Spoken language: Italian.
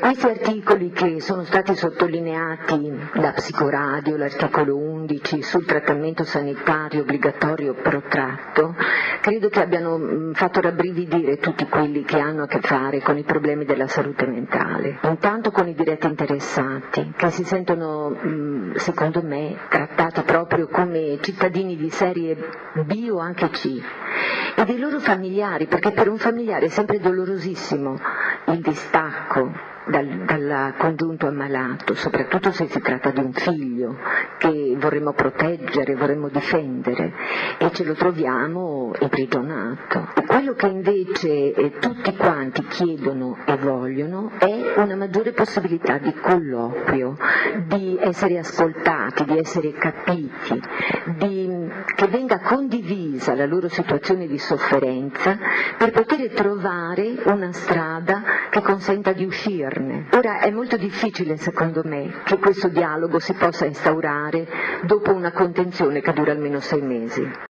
Questi articoli che sono stati sottolineati da Psicoradio, l'articolo 11 sul trattamento sanitario obbligatorio protratto, credo che abbiano fatto rabbrividire tutti quelli che hanno a che fare con i problemi della salute mentale. Intanto con i diretti interessati, che si sentono, secondo me, trattati proprio come cittadini di serie B o anche C, e dei loro familiari, perché per un familiare è sempre dolorosissimo il distacco dal congiunto ammalato, soprattutto se si tratta di un figlio che vorremmo proteggere, vorremmo difendere, e ce lo troviamo imprigionato. Quello che invece tutti quanti chiedono e vogliono è una maggiore possibilità di colloquio, di essere ascoltati, di essere capiti, che venga condivisa la loro situazione di sofferenza per poter trovare una strada che consenta di uscirne. Ora è molto difficile, secondo me, che questo dialogo si possa instaurare dopo una contenzione che dura almeno 6 mesi.